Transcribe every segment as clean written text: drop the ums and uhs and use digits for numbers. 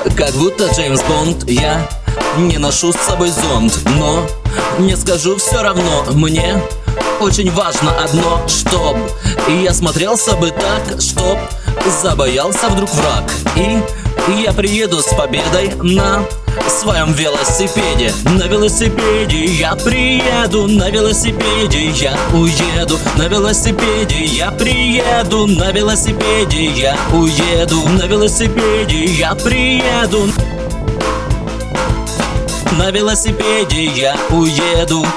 Как будто Джеймс Бонд, я не ношу с собой зонт, но не скажу все равно, мне очень важно одно, чтоб я смотрелся бы так, чтоб забоялся вдруг враг. И я приеду с победой на своем велосипеде. На велосипеде я приеду, на велосипеде я уеду. На велосипеде я приеду, на велосипеде я уеду. На велосипеде я приеду, на велосипеде я уеду.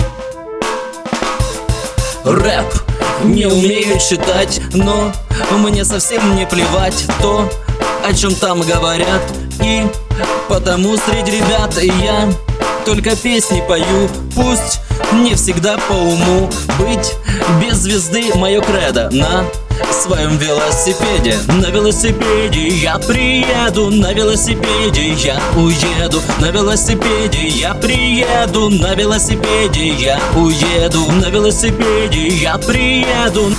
Рэп не умею читать, но мне совсем не плевать то, о чем там говорят. И потому среди ребят я только песни пою. Пусть не всегда по уму, быть без звезды мое кредо. На своем велосипеде, на велосипеде я приеду, на велосипеде я уеду. На велосипеде я приеду, на велосипеде я уеду. На велосипеде я приеду,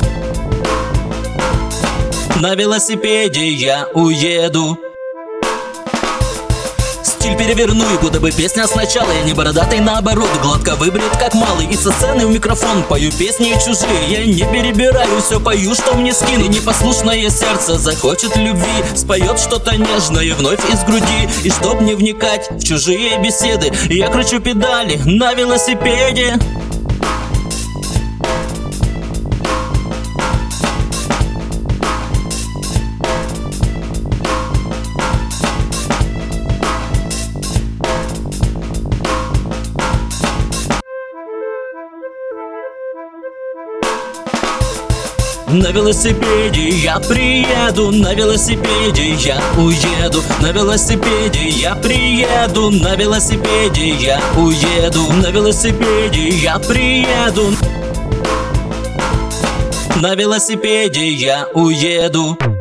на велосипеде я уеду. Стиль переверну, и куда бы песня сначала. Я не бородатый, наоборот, гладко выбрит, как малый. И со сцены в микрофон пою песни чужие. Я не перебираю, все пою, что мне скину. Непослушное сердце захочет любви, споет что-то нежное вновь из груди. И чтоб не вникать в чужие беседы, я кручу педали на велосипеде. На велосипеде я приеду, на велосипеде я уеду. На велосипеде я приеду, на велосипеде я уеду. На велосипеде я приеду, на велосипеде я уеду.